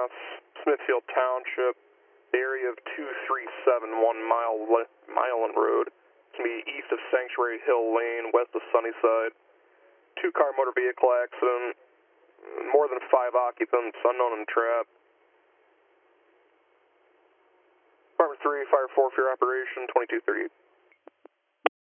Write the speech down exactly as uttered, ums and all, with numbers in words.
Mass, Smithfield Township, area of two three seven one Mile Milan Road. It's going to be east of Sanctuary Hill Lane, west of Sunnyside. Two-car motor vehicle accident, more than five occupants, unknown in the trap. Department three, Fire four for your operation, twenty-two thirty-eight.